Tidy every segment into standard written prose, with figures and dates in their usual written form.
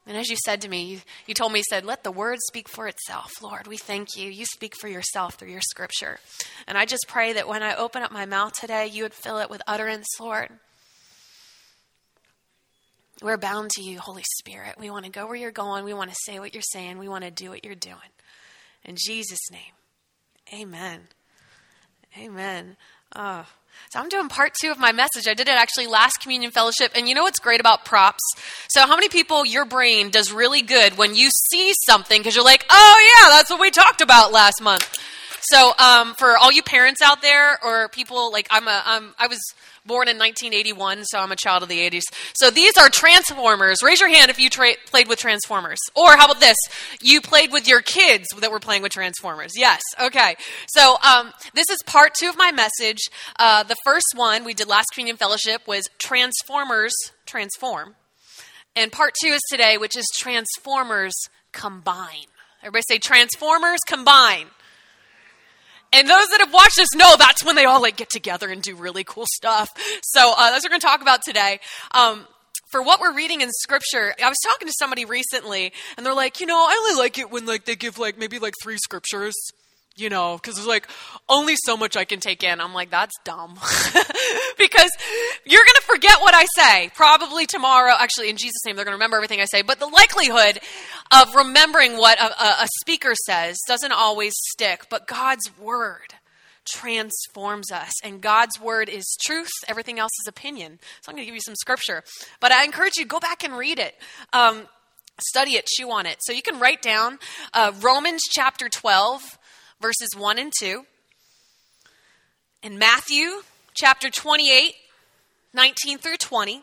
And as you said to me, you told me, you said, let the word speak for itself. Lord, we thank you. You speak for yourself through your scripture. And I just pray that when I open up my mouth today, you would fill it with utterance, Lord. We're bound to you, Holy Spirit. We want to go where you're going. We want to say what you're saying. We want to do what you're doing. In Jesus' name, amen. Amen. So I'm doing part 2 of my message. I did it actually last Communion Fellowship. And you know what's great about props? So how many people, your brain does really good when you see something because you're like, oh yeah, that's what we talked about last month. So for all you parents out there or people like I was born in 1981, so I'm a child of the 80s. So these are Transformers. Raise your hand if you played with Transformers. Or how about this? You played with your kids that were playing with Transformers. Yes. Okay. So this is part 2 of my message. The first one we did last Communion Fellowship was Transformers Transform. And part 2 is today, which is Transformers Combine. Everybody say Transformers Combine. And those that have watched this know that's when they all like get together and do really cool stuff. So that's what we're going to talk about today. For what we're reading in Scripture, I was talking to somebody recently, and they're like, I only like it when like they give like maybe like 3 scriptures, because there's like only so much I can take in. I'm like, that's dumb. Because you're going to forget what I say. Probably tomorrow. Actually, in Jesus' name, they're going to remember everything I say. But the likelihood of remembering what a speaker says doesn't always stick. But God's word transforms us. And God's word is truth. Everything else is opinion. So I'm going to give you some scripture. But I encourage you, go back and read it. Study it. Chew on it. So you can write down Romans chapter 12, verses 1 and 2. And Matthew chapter 28, 19 through 20.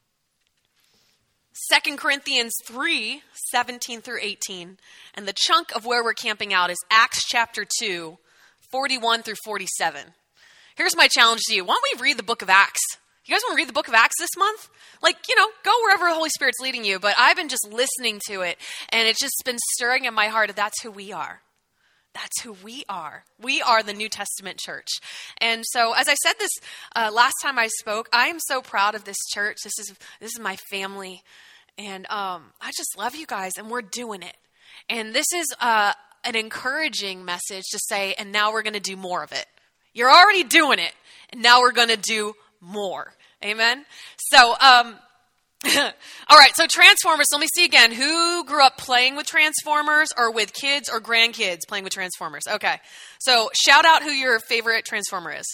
2 Corinthians 3, 17 through 18. And the chunk of where we're camping out is Acts chapter 2, 41 through 47. Here's my challenge to you. Why don't we read the book of Acts? You guys want to read the book of Acts this month? Go wherever the Holy Spirit's leading you. But I've been just listening to it, and it's just been stirring in my heart that that's who we are. That's who we are. We are the New Testament church. And so, as I said this last time I spoke, I am so proud of this church. This is my family. And I just love you guys, and we're doing it. And this is an encouraging message to say, and now we're going to do more of it. You're already doing it, and now we're going to do more. Amen? So, all right, so Transformers, let me see again. Who grew up playing with Transformers or with kids or grandkids playing with Transformers? Okay, so shout out who your favorite Transformer is.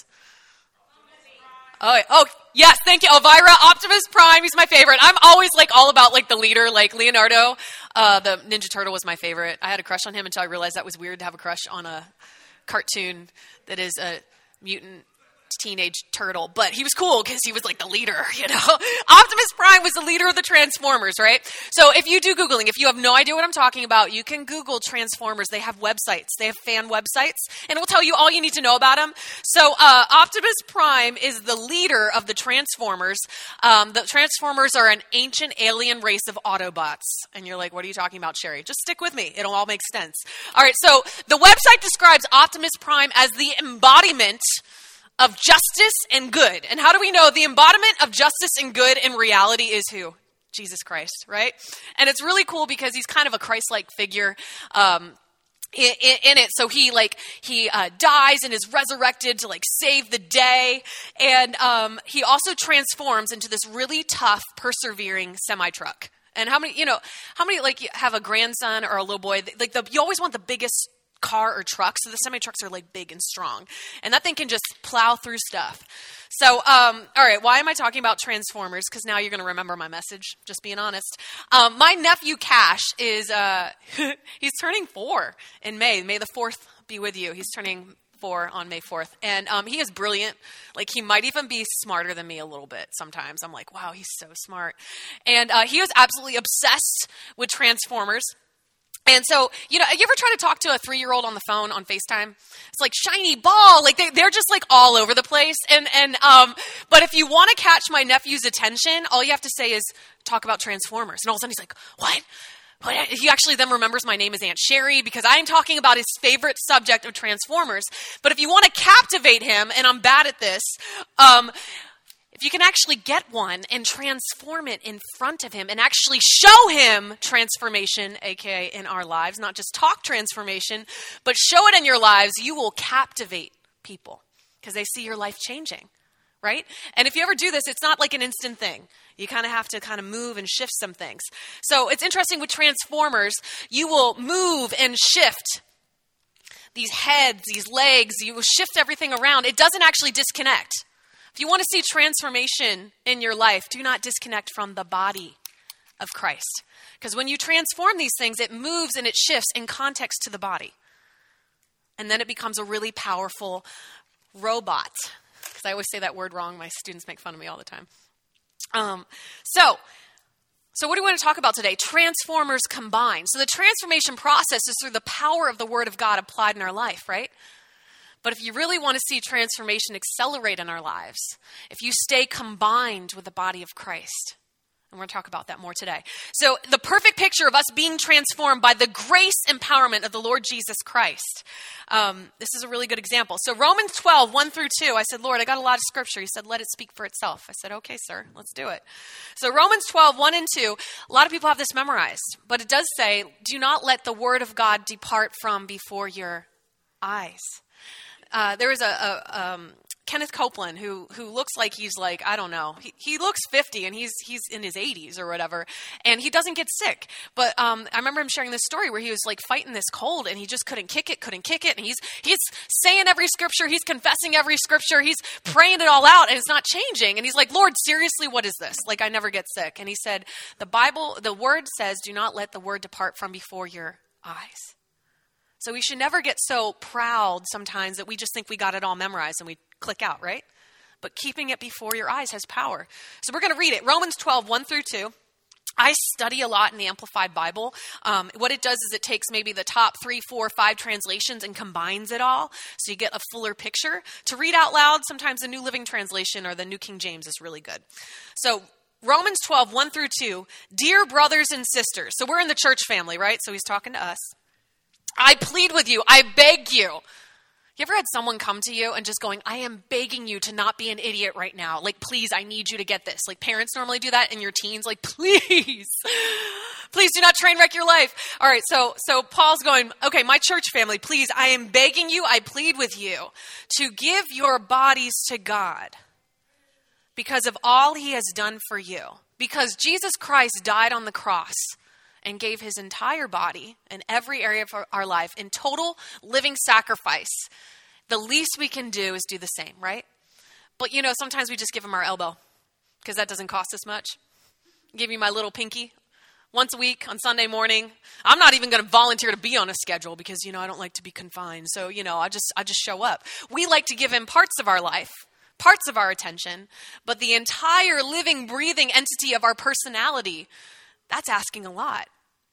Oh, yes, thank you. Elvira, Optimus Prime, he's my favorite. I'm always all about the leader, like Leonardo. The Ninja Turtle was my favorite. I had a crush on him until I realized that was weird to have a crush on a cartoon that is a mutant teenage turtle, but he was cool because he was the leader, Optimus Prime was the leader of the Transformers, right? So if you do Googling, if you have no idea what I'm talking about, you can Google Transformers. They have websites. They have fan websites, and it will tell you all you need to know about them. So Optimus Prime is the leader of the Transformers. The Transformers are an ancient alien race of Autobots. And you're like, what are you talking about, Sherry? Just stick with me. It'll all make sense. All right, so the website describes Optimus Prime as the embodiment of justice and good. And how do we know the embodiment of justice and good in reality is who? Jesus Christ, right? And it's really cool because he's kind of a Christ-like figure in it. So he dies and is resurrected to save the day. And he also transforms into this really tough, persevering semi-truck. And how many have a grandson or a little boy, you always want the biggest car or truck, so the semi-trucks are big and strong, and that thing can just plow through stuff. So all right, why am I talking about Transformers? Because now you're going to remember my message, just being honest. My nephew Cash is he's turning 4 in May the 4th be with you. He's turning 4 on May 4th, and he is brilliant. He might even be smarter than me a little bit sometimes. I'm like, wow, he's so smart. And he was absolutely obsessed with Transformers. And so, you ever try to talk to a 3-year-old on the phone on FaceTime? It's like shiny ball, they're just all over the place. But if you want to catch my nephew's attention, all you have to say is talk about Transformers. And all of a sudden he's like, what? He actually then remembers my name is Aunt Sherry because I'm talking about his favorite subject of Transformers. But if you want to captivate him, and I'm bad at this, if you can actually get one and transform it in front of him and actually show him transformation, aka in our lives, not just talk transformation, but show it in your lives, you will captivate people because they see your life changing, right? And if you ever do this, it's not like an instant thing. You kind of have to kind of move and shift some things. So it's interesting with transformers, you will move and shift these heads, these legs, you will shift everything around. It doesn't actually disconnect. If you want to see transformation in your life, do not disconnect from the body of Christ. Because when you transform these things, it moves and it shifts in context to the body. And then it becomes a really powerful robot. Because I always say that word wrong. My students make fun of me all the time. So what do we want to talk about today? Transformers combined. So the transformation process is through the power of the Word of God applied in our life, right? But if you really want to see transformation accelerate in our lives, if you stay combined with the body of Christ, and we're going to talk about that more today. So the perfect picture of us being transformed by the grace empowerment of the Lord Jesus Christ. This is a really good example. So Romans 12, 1 through 2, I said, Lord, I got a lot of scripture. He said, let it speak for itself. I said, okay, sir, let's do it. So Romans 12, 1 and 2, a lot of people have this memorized, but it does say, do not let the word of God depart from before your eyes. There was a Kenneth Copeland who looks like he's like, I don't know, he looks 50 and he's in his 80s or whatever, and he doesn't get sick. But I remember him sharing this story where he was like fighting this cold and he just couldn't kick it. And he's saying every scripture, he's confessing every scripture, he's praying it all out, and it's not changing. And he's like, Lord, seriously, what is this? Like, I never get sick. And he said, the word says, do not let the word depart from before your eyes. So we should never get so proud sometimes that we just think we got it all memorized and we click out, right? But keeping it before your eyes has power. So we're going to read it. Romans 12, 1 through 2. I study a lot in the Amplified Bible. What it does is it takes maybe the top 3, 4, 5 translations and combines it all so you get a fuller picture. To read out loud, sometimes the New Living Translation or the New King James is really good. So Romans 12, 1 through 2. Dear brothers and sisters. So we're in the church family, right? So he's talking to us. I plead with you. I beg you. You ever had someone come to you and just going, I am begging you to not be an idiot right now. Like, please, I need you to get this. Like, parents normally do that in your teens. Like, please do not train wreck your life. All right, so Paul's going, okay, my church family, please, I am begging you, I plead with you to give your bodies to God because of all he has done for you. Because Jesus Christ died on the cross and gave his entire body in every area of our life in total living sacrifice. The least we can do is do the same, right? But sometimes we just give him our elbow because that doesn't cost us much. Give you my little pinky once a week on Sunday morning. I'm not even going to volunteer to be on a schedule because, I don't like to be confined. So, I just show up. We like to give him parts of our life, parts of our attention, but the entire living, breathing entity of our personality, that's asking a lot.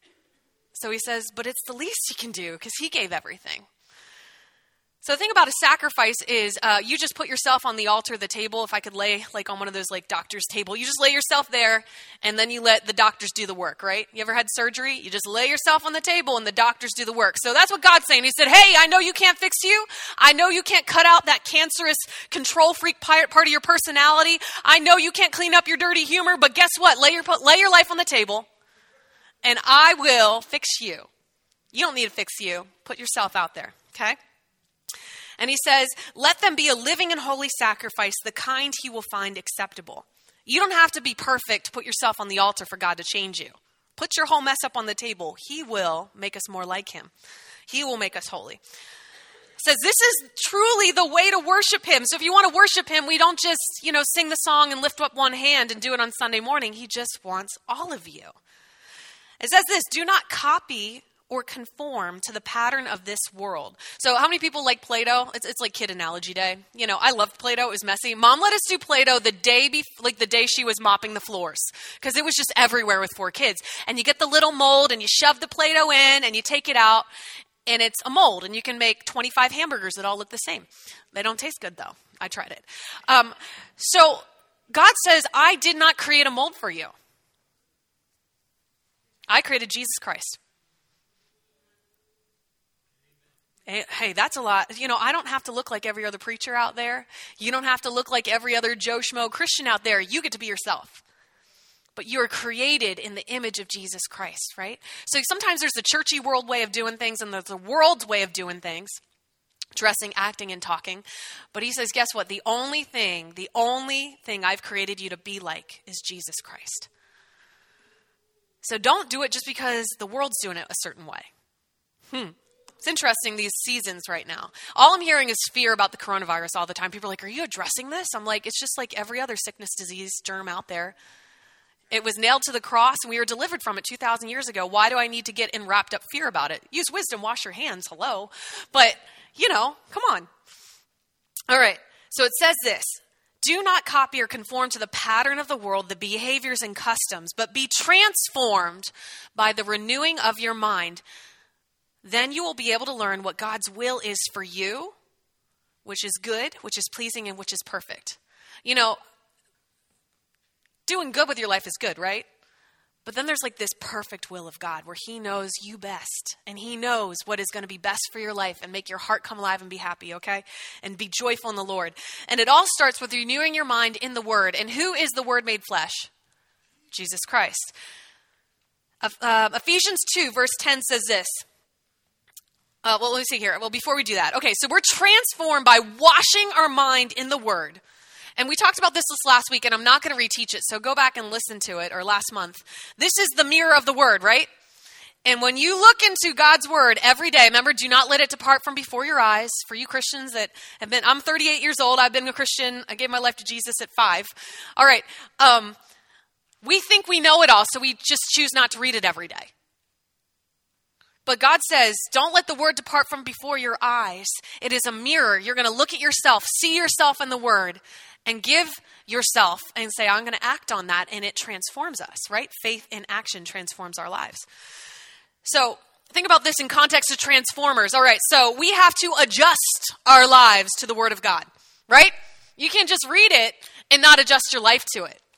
So he says, but it's the least you can do because he gave everything. So the thing about a sacrifice is you just put yourself on the altar, the table. If I could lay like on one of those like doctor's table, you just lay yourself there and then you let the doctors do the work, right? You ever had surgery? You just lay yourself on the table and the doctors do the work. So that's what God's saying. He said, hey, I know you can't fix you. I know you can't cut out that cancerous control freak part of your personality. I know you can't clean up your dirty humor, but guess what? Lay your life on the table and I will fix you. You don't need to fix you. Put yourself out there, okay? And he says, let them be a living and holy sacrifice, the kind he will find acceptable. You don't have to be perfect to put yourself on the altar for God to change you. Put your whole mess up on the table. He will make us more like him. He will make us holy. It says this is truly the way to worship him. So if you want to worship him, we don't just, sing the song and lift up one hand and do it on Sunday morning. He just wants all of you. It says this, do not copy or conform to the pattern of this world. So how many people like Play-Doh? It's like kid analogy day. I loved Play-Doh. It was messy. Mom let us do Play-Doh the day she was mopping the floors because it was just everywhere with 4 kids. And you get the little mold and you shove the Play-Doh in and you take it out and it's a mold and you can make 25 hamburgers that all look the same. They don't taste good though. I tried it. So God says, I did not create a mold for you. I created Jesus Christ. Hey, that's a lot. I don't have to look like every other preacher out there. You don't have to look like every other Joe Schmo Christian out there. You get to be yourself. But you are created in the image of Jesus Christ, right? So sometimes there's a churchy world way of doing things and there's a world's way of doing things. Dressing, acting, and talking. But he says, guess what? The only thing I've created you to be like is Jesus Christ. So don't do it just because the world's doing it a certain way. It's interesting, these seasons right now. All I'm hearing is fear about the coronavirus all the time. People are like, are you addressing this? I'm like, it's just like every other sickness, disease, germ out there. It was nailed to the cross and we were delivered from it 2,000 years ago. Why do I need to get in wrapped up fear about it? Use wisdom, wash your hands, hello. But, come on. All right, so it says this. Do not copy or conform to the pattern of the world, the behaviors and customs, but be transformed by the renewing of your mind. Then you will be able to learn what God's will is for you, which is good, which is pleasing, and which is perfect. Doing good with your life is good, right? But then there's like this perfect will of God where he knows you best and he knows what is going to be best for your life and make your heart come alive and be happy, okay? And be joyful in the Lord. And it all starts with renewing your mind in the Word. And who is the Word made flesh? Jesus Christ. Ephesians 2 verse 10 says this. Let me see here. Well, before we do that. Okay, so we're transformed by washing our mind in the Word. And we talked about this last week, and I'm not going to reteach it, so go back and listen to it, or last month. This is the mirror of the Word, right? And when you look into God's Word every day, remember, do not let it depart from before your eyes. For you Christians that have been, I'm 38 years old, I've been a Christian, I gave my life to Jesus at 5. All right, we think we know it all, so we just choose not to read it every day. But God says, don't let the Word depart from before your eyes. It is a mirror. You're going to look at yourself, see yourself in the Word, and give yourself and say, I'm going to act on that, and it transforms us, right? Faith in action transforms our lives. So think about this in context of Transformers. All right, so we have to adjust our lives to the Word of God, right? You can't just read it and not adjust your life to it.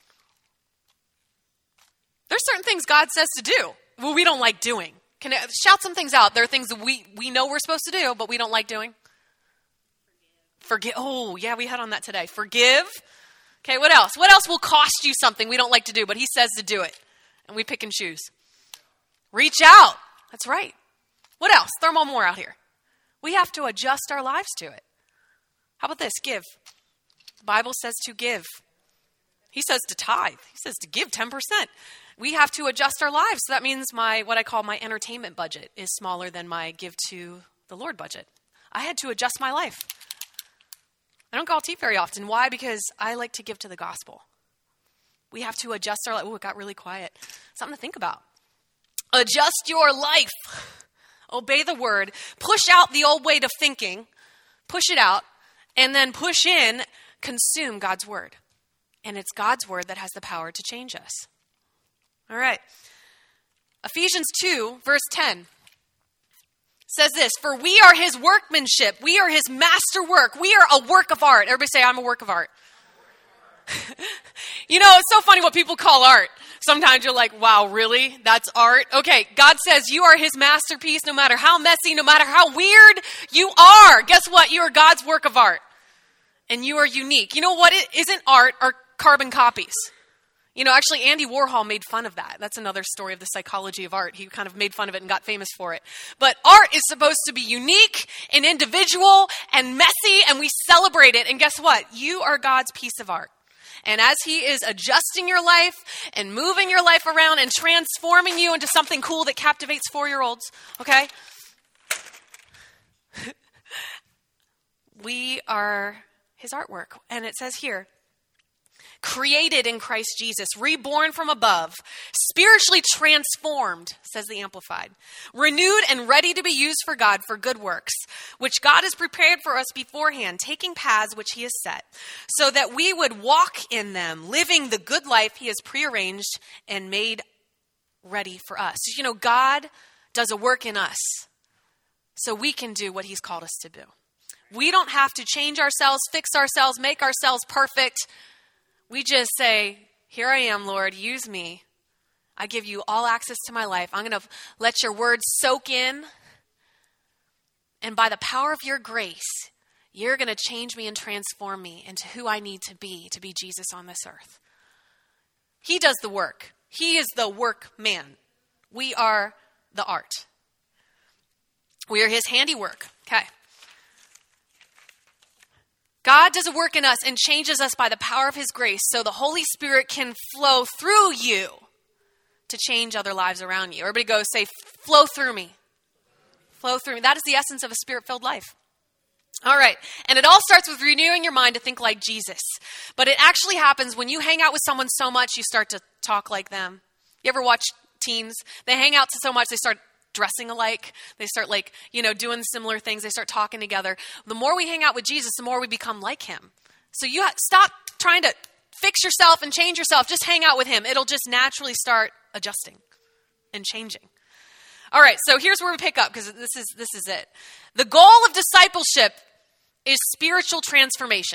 There's certain things God says to do, well, we don't like doing. Can I shout some things out? There are things that we know we're supposed to do, but we don't like doing. Forgive. Oh, yeah, we had on that today. Forgive. Okay, what else? What else will cost you something we don't like to do, but he says to do it, and we pick and choose? Reach out. That's right. What else? Throw them more out here. We have to adjust our lives to it. How about this? Give. The Bible says to give. He says to tithe. He says to give 10%. We have to adjust our lives. So that means what I call my entertainment budget is smaller than my give to the Lord budget. I had to adjust my life. I don't go out to eat very often. Why? Because I like to give to the gospel. We have to adjust our life. Oh, it got really quiet. Something to think about. Adjust your life. Obey the Word. Push out the old way of thinking. Push it out. And then push in, consume God's Word. And it's God's Word that has the power to change us. All right. Ephesians 2, verse 10 says this, for we are his workmanship. We are his masterwork. We are a work of art. Everybody say, I'm a work of art. It's so funny what people call art. Sometimes you're like, wow, really? That's art? Okay, God says you are his masterpiece no matter how messy, no matter how weird you are. Guess what? You are God's work of art. And you are unique. You know what isn't art are carbon copies. Actually, Andy Warhol made fun of that. That's another story of the psychology of art. He kind of made fun of it and got famous for it. But art is supposed to be unique and individual and messy, and we celebrate it. And guess what? You are God's piece of art. And as he is adjusting your life and moving your life around and transforming you into something cool that captivates 4-year-olds, okay? We are his artwork. And it says here, created in Christ Jesus, reborn from above, spiritually transformed, says the Amplified, renewed and ready to be used for God for good works, which God has prepared for us beforehand, taking paths which he has set, so that we would walk in them, living the good life he has prearranged and made ready for us. God does a work in us so we can do what he's called us to do. We don't have to change ourselves, fix ourselves, make ourselves perfect. We just say, here I am, Lord, use me. I give you all access to my life. I'm going to let your words soak in And by the power of your grace, you're going to change me and transform me into who I need to be Jesus on this earth. He does the work. He is the workman. We are the art. We are his handiwork. Okay. God does a work in us and changes us by the power of his grace so the Holy Spirit can flow through you to change other lives around you. Everybody go say, flow through me. Flow through me. That is the essence of a spirit-filled life. All right. And it all starts with renewing your mind to think like Jesus. But it actually happens when you hang out with someone so much, you start to talk like them. You ever watch teens? They hang out so much, they start dressing alike. They start doing similar things. They start talking together. The more we hang out with Jesus, the more we become like him. So you stop trying to fix yourself and change yourself. Just hang out with him. It'll just naturally start adjusting and changing. All right, so here's where we pick up because this is it. The goal of discipleship is spiritual transformation.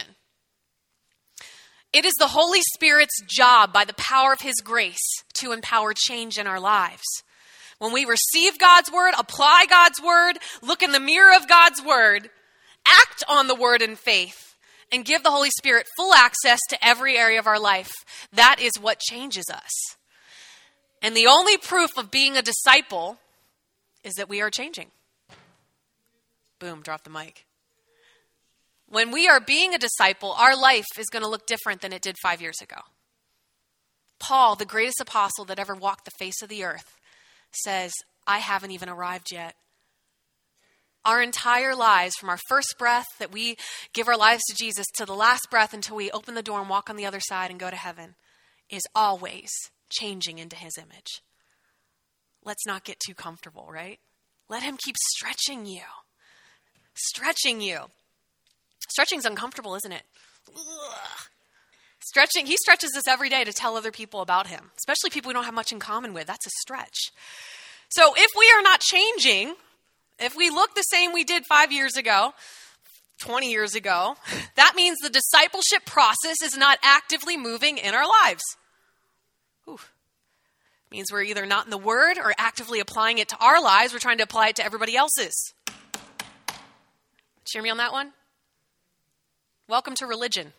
It is the Holy Spirit's job by the power of his grace to empower change in our lives. When we receive God's word, apply God's word, look in the mirror of God's word, act on the word in faith, and give the Holy Spirit full access to every area of our life, that is what changes us. And the only proof of being a disciple is that we are changing. Boom, drop the mic. When we are being a disciple, our life is going to look different than it did 5 years ago. Paul, the greatest apostle that ever walked the face of the earth, says, I haven't even arrived yet. Our entire lives, from our first breath that we give our lives to Jesus to the last breath until we open the door and walk on the other side and go to heaven, is always changing into his image. Let's not get too comfortable, right? Let him keep stretching you. Stretching you. Stretching's uncomfortable, isn't it? Ugh. Stretching, he stretches us every day to tell other people about him, especially people we don't have much in common with. That's a stretch. So if we are not changing, if we look the same we did 5 years ago, 20 years ago, that means the discipleship process is not actively moving in our lives. Ooh. Means we're either not in the word or actively applying it to our lives. We're trying to apply it to everybody else's. Cheer me on that one. Welcome to religion.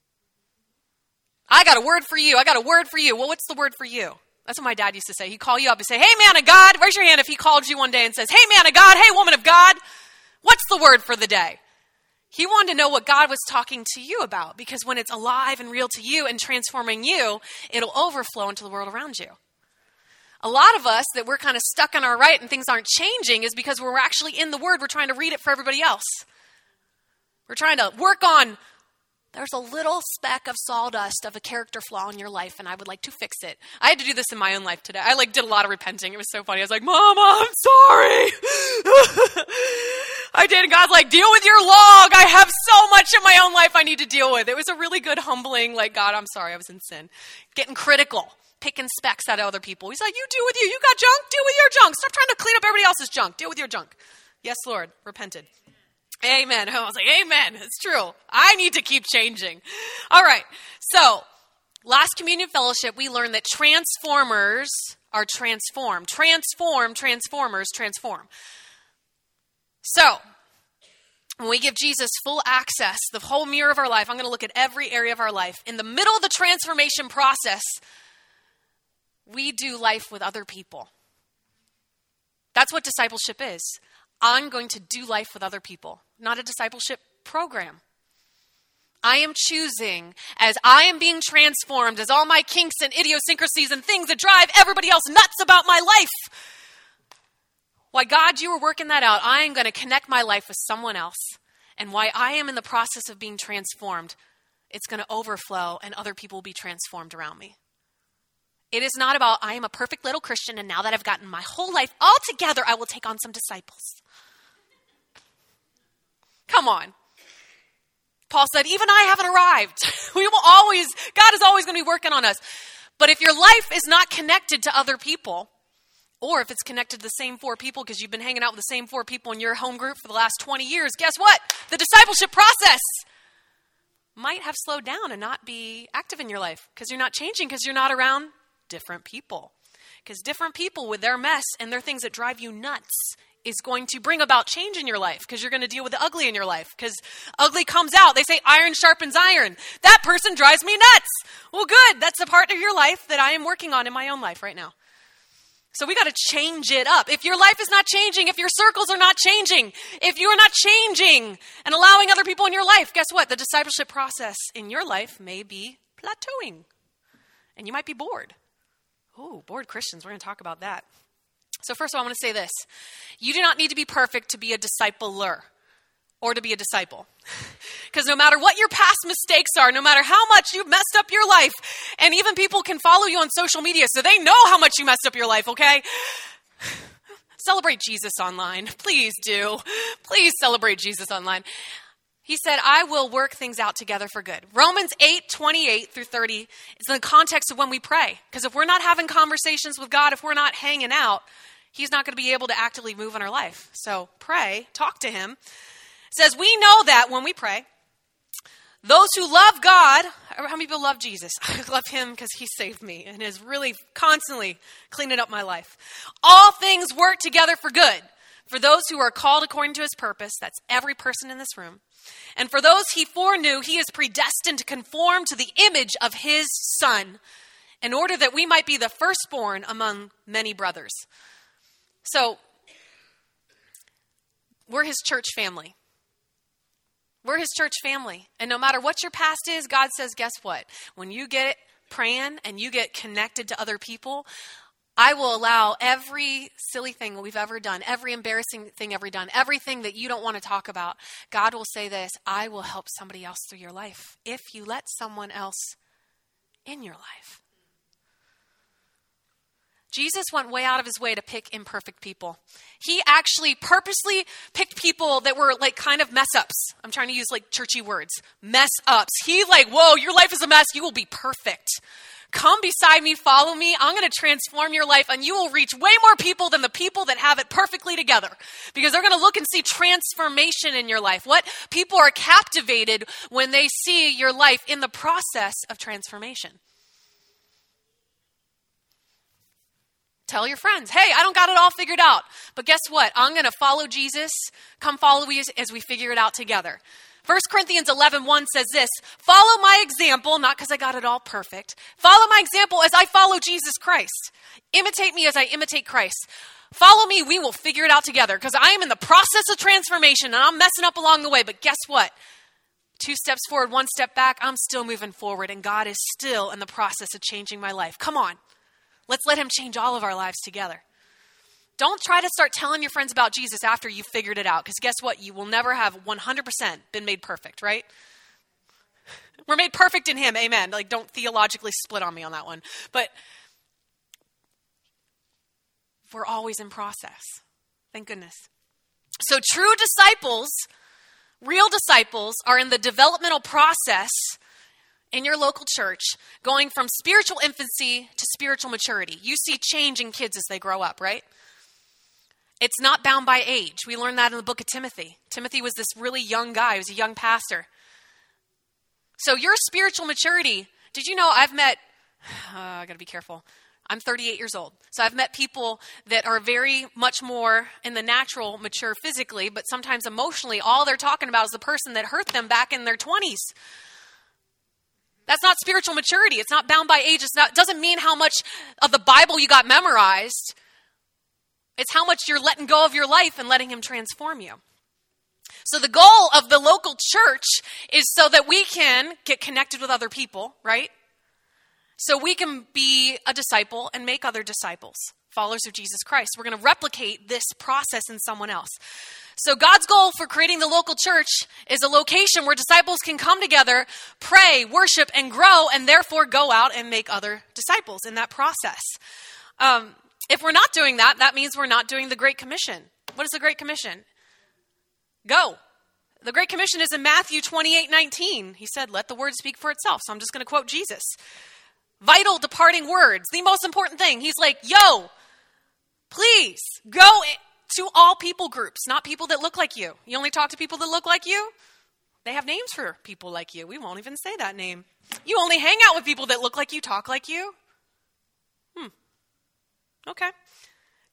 I got a word for you. I got a word for you. Well, what's the word for you? That's what my dad used to say. He'd call you up and say, hey, man of God. Raise your hand if he called you one day and says, hey, man of God. Hey, woman of God. What's the word for the day? He wanted to know what God was talking to you about, because when it's alive and real to you and transforming you, it'll overflow into the world around you. A lot of us that we're kind of stuck on our right and things aren't changing is because we're actually in the word. We're trying to read it for everybody else. We're trying to work on, there's a little speck of sawdust of a character flaw in your life, and I would like to fix it. I had to do this in my own life today. I did a lot of repenting. It was so funny. I was like, Mama, I'm sorry. I did. And God's like, deal with your log. I have so much in my own life I need to deal with. It was a really good humbling, like, God, I'm sorry. I was in sin. Getting critical. Picking specks out of other people. He's like, you deal with you. You got junk? Deal with your junk. Stop trying to clean up everybody else's junk. Deal with your junk. Yes, Lord. Repented. Amen. I was like, amen. It's true. I need to keep changing. All right. So, last communion fellowship, we learned that transformers are transformed. Transformers transform. So, when we give Jesus full access, the whole mirror of our life, I'm going to look at every area of our life. In the middle of the transformation process, we do life with other people. That's what discipleship is. I'm going to do life with other people, not a discipleship program. I am choosing, as I am being transformed, as all my kinks and idiosyncrasies and things that drive everybody else nuts about my life. Why, God, you were working that out. I am going to connect my life with someone else. And why I am in the process of being transformed, it's going to overflow and other people will be transformed around me. It is not about, I am a perfect little Christian, and now that I've gotten my whole life all together, I will take on some disciples. Come on. Paul said, even I haven't arrived. God is always going to be working on us. But if your life is not connected to other people, or if it's connected to the same 4 people because you've been hanging out with the same 4 people in your home group for the last 20 years, guess what? The discipleship process might have slowed down and not be active in your life because you're not changing, because you're not around different people. Because different people with their mess and their things that drive you nuts is going to bring about change in your life because you're going to deal with the ugly in your life because ugly comes out. They say iron sharpens iron. That person drives me nuts. Well, good. That's the part of your life that I am working on in my own life right now. So we got to change it up. If your life is not changing, if your circles are not changing, if you are not changing and allowing other people in your life, guess what? The discipleship process in your life may be plateauing. And you might be bored. Oh, bored Christians. We're going to talk about that. So first of all, I want to say this. You do not need to be perfect to be a discipler or to be a disciple. Because no matter what your past mistakes are, no matter how much you've messed up your life, and even people can follow you on social media so they know how much you messed up your life, okay? Celebrate Jesus online. Please do. Please celebrate Jesus online. He said, I will work things out together for good. Romans 8:28 through 30 is in the context of when we pray. Because if we're not having conversations with God, if we're not hanging out, he's not going to be able to actively move in our life. So pray, talk to him. It says, we know that when we pray, those who love God, how many people love Jesus? I love him because he saved me and is really constantly cleaning up my life. All things work together for good. For those who are called according to his purpose, that's every person in this room. And for those he foreknew, he is predestined to conform to the image of his Son, in order that we might be the firstborn among many brothers. So, we're his church family. We're his church family. And no matter what your past is, God says, guess what? When you get praying and you get connected to other people, I will allow every silly thing we've ever done, every embarrassing thing ever done, everything that you don't want to talk about. God will say this, I will help somebody else through your life if you let someone else in your life. Jesus went way out of his way to pick imperfect people. He actually purposely picked people that were like kind of mess ups. I'm trying to use like churchy words. Mess ups. He like, whoa, your life is a mess. You will be perfect. Come beside me, follow me. I'm going to transform your life and you will reach way more people than the people that have it perfectly together. Because they're going to look and see transformation in your life. What people are captivated when they see your life in the process of transformation. Tell your friends, hey, I don't got it all figured out. But guess what? I'm going to follow Jesus. Come follow me as we figure it out together. 1 Corinthians 11:1 says this, follow my example, not because I got it all perfect. Follow my example as I follow Jesus Christ. Imitate me as I imitate Christ. Follow me, we will figure it out together because I am in the process of transformation and I'm messing up along the way. But guess what? 2 steps forward, 1 step back, I'm still moving forward and God is still in the process of changing my life. Come on. Let's let him change all of our lives together. Don't try to start telling your friends about Jesus after you've figured it out. Because guess what? You will never have 100% been made perfect, right? We're made perfect in him. Amen. Like, don't theologically split on me on that one. But we're always in process. Thank goodness. So true disciples, real disciples, are in the developmental process in your local church, going from spiritual infancy to spiritual maturity. You see change in kids as they grow up, right? It's not bound by age. We learned that in the book of Timothy. Timothy was this really young guy. He was a young pastor. So your spiritual maturity, did you know I got to be careful. I'm 38 years old. So I've met people that are very much more in the natural mature physically, but sometimes emotionally, all they're talking about is the person that hurt them back in their 20s. That's not spiritual maturity. It's not bound by age. It doesn't mean how much of the Bible you got memorized. It's how much you're letting go of your life and letting him transform you. So the goal of the local church is so that we can get connected with other people, right? So we can be a disciple and make other disciples, followers of Jesus Christ. We're going to replicate this process in someone else. So God's goal for creating the local church is a location where disciples can come together, pray, worship, and grow, and therefore go out and make other disciples in that process. If we're not doing that, that means we're not doing the Great Commission. What is the Great Commission? Go. The Great Commission is in Matthew 28:19. He said, let the word speak for itself. So I'm just going to quote Jesus. Vital departing words, the most important thing. He's like, yo, please go to all people groups, not people that look like you. You only talk to people that look like you? They have names for people like you. We won't even say that name. You only hang out with people that look like you, talk like you? Okay.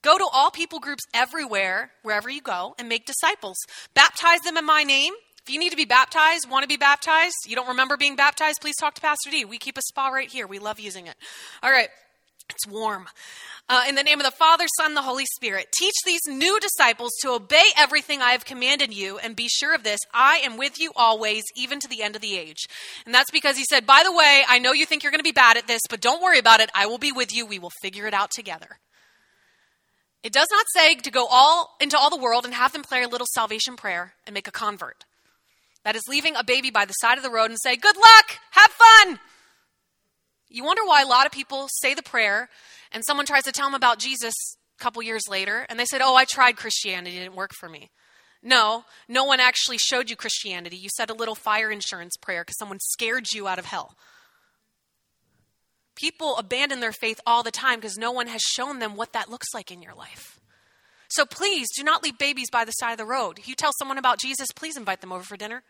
Go to all people groups everywhere, wherever you go, and make disciples. Baptize them in my name. If you need to be baptized, want to be baptized, you don't remember being baptized, please talk to Pastor D. We keep a spa right here. We love using it. All right. It's warm. In the name of the Father, Son, and the Holy Spirit, teach these new disciples to obey everything I have commanded you, and be sure of this, I am with you always, even to the end of the age. And that's because he said, by the way, I know you think you're going to be bad at this, but don't worry about it. I will be with you. We will figure it out together. It does not say to go into all the world and have them pray a little salvation prayer and make a convert. That is leaving a baby by the side of the road and say, good luck, have fun. You wonder why a lot of people say the prayer and someone tries to tell them about Jesus a couple years later and they said, oh, I tried Christianity, it didn't work for me. No one actually showed you Christianity. You said a little fire insurance prayer because someone scared you out of hell. People abandon their faith all the time because no one has shown them what that looks like in your life. So please do not leave babies by the side of the road. If you tell someone about Jesus, please invite them over for dinner.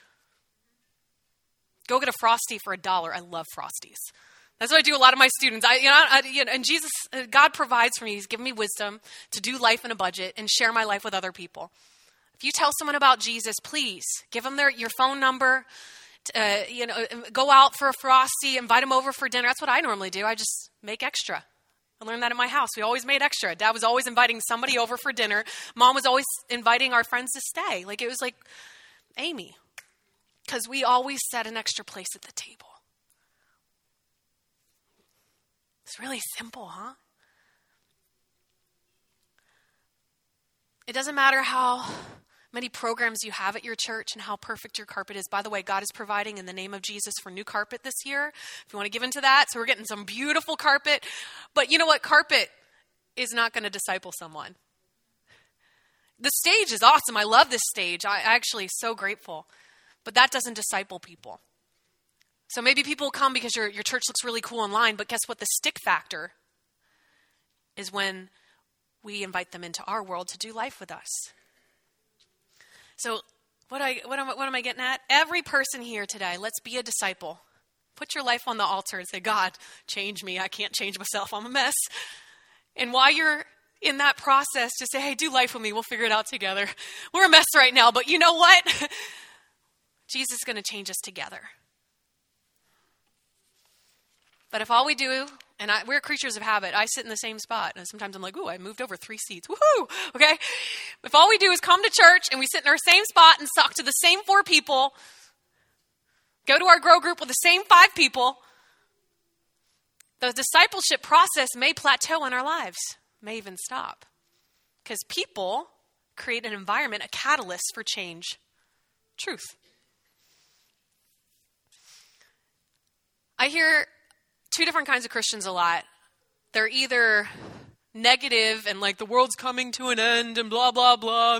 Go get a Frosty for $1. I love Frosties. That's what I do a lot of my students. And Jesus, God provides for me. He's given me wisdom to do life in a budget and share my life with other people. If you tell someone about Jesus, please give them your phone number. Go out for a Frosty, invite them over for dinner. That's what I normally do. I just make extra. I learned that in my house. We always made extra. Dad was always inviting somebody over for dinner. Mom was always inviting our friends to stay. It was like Amy. Because we always set an extra place at the table. It's really simple, huh? It doesn't matter how many programs you have at your church and how perfect your carpet is. By the way, God is providing in the name of Jesus for new carpet this year. If you want to give into that. So we're getting some beautiful carpet. But you know what? Carpet is not going to disciple someone. The stage is awesome. I love this stage. I actually so grateful. But that doesn't disciple people. So maybe people come because your church looks really cool online, but guess what? The stick factor is when we invite them into our world to do life with us. So what am I getting at? Every person here today, let's be a disciple. Put your life on the altar and say, God, change me. I can't change myself. I'm a mess. And while you're in that process, just say, hey, do life with me. We'll figure it out together. We're a mess right now, but you know what? Jesus is going to change us together. But if all we do, and we're creatures of habit, I sit in the same spot, and sometimes I'm like, ooh, I moved over 3 seats, woohoo, okay? If all we do is come to church, and we sit in our same spot and talk to the same 4 people, go to our grow group with the same 5 people, the discipleship process may plateau in our lives, may even stop. Because people create an environment, a catalyst for change. Truth. I hear 2 different kinds of Christians a lot. They're either negative and the world's coming to an end and blah, blah, blah.